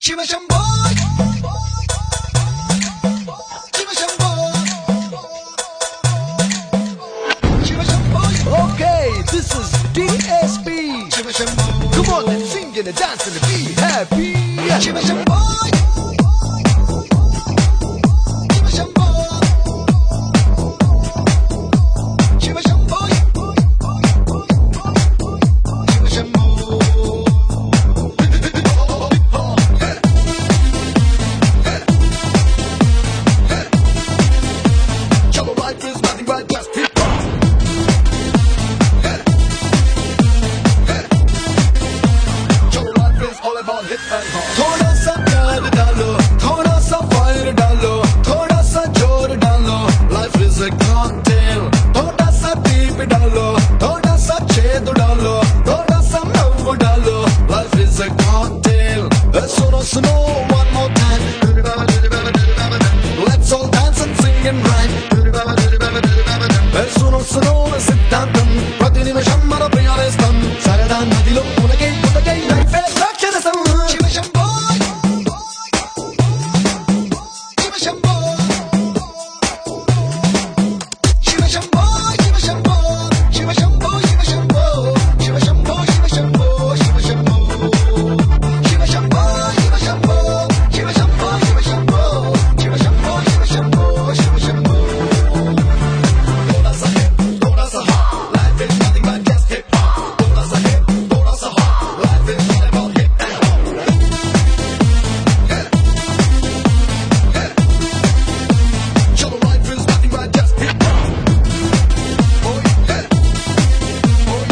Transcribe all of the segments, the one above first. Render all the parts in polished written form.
Shiva Shambho, Shiva Shambho, Shiva Shambho. Okay, this is DSP. Shiva Shambho, Come on, let's sing and dance and be happy. Shiva Shambho, Shiva Shambho, Shiva Shambho, Shiva Shambho. Chalo life is nothing but just hip hop. Chalo life is all about hip and hop. थोड़ा सा प्यार डालो, थोड़ा सा fire डालो, थोड़ा सा जोर डालो. Life is a cocktail. थोड़ा सा पीप डालो, थोड़ा सा छेद डालो, थोड़ा सा लव डालो. Life is a cocktail. सुनो सुनो one more time. Let's all dance and sing and rhyme. సునో సునో సిద్ధాంతం ప్రతి నిమిషం మన ప్రియాలేస్తాం సరదా నదిలో ఉనకై పుటకై లైఫే సాక్షరసం శివ శంభో శివ శంభో శివ శంభో శివ శంభో శివ శంభో శివ శంభో శివ శంభో శివ శంభో శివ శంభో శివ శంభో శివ శంభో శివ శంభో శివ శంభో శివ శంభో శివ శంభో శివ శంభో थोड़ा सा hot, life is nothing but just hip hop. थोड़ा सा hot, life is all about hip and hop. Chalo life is nothing but just hip hop. Oh yeah, oh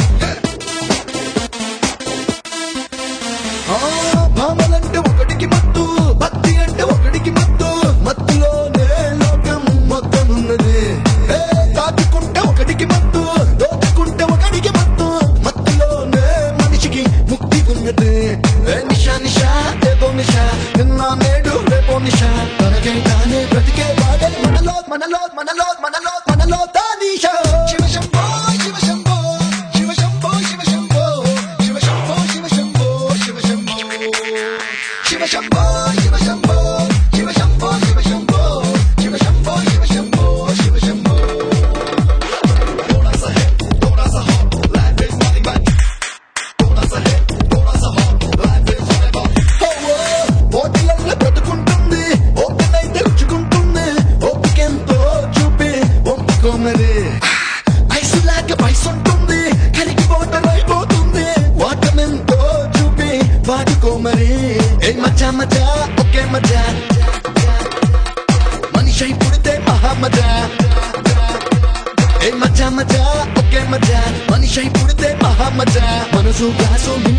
yeah. భామలంటే ఒకటికి మత్తు, భక్తి అంటే ఒకటికి మత్తు, మత్తులోనే లోకం మొత్తం ఉన్నది. తాకుకుంటే ఒకటికి మత్తు, దోచుకుంటే ఒకటికి మత్తు, మత్తులోనే మనిషికి ముక్తి ఉన్నది. నిషా నిషా ఏదో నిషా, నిన్న నేడు రేపో నిషా, తనకై తానే బ్రతికే వాడే మనలో మనలో మనలో మనలో మనలో తానీషా. శివ శంభో శివ శంభో శివ శంభో శివ శంభో శివ శంభో శివ శంభో శివ శంభో శివ శంభో శివ శంభో శివ శంభో శివ శంభో శివ శంభో శివ శంభో శివ శంభో. थोड़ा सा hot, life is nothing but. थोड़ा सा hot, life is all about. ఓటిలల్ల బ్రతుకుంటుంది, ఓపికైతే రుచుకుంటుంది, ఓపికెంతో చూపి ఒప్పుకోమది. ఐసులాగా పైసుంటుంది, కరిగిపోవటం అయిపోతుంది, వాటమెంతో చూపి వాడుకోమరి. ఏ మజా మజా ఒకే మజా, మనిషై పుడితే మహా మజా. ఏ మజా మజా ఒకే మజా, మనిషై పుడితే మహా మజా. మనసు గ్లాసు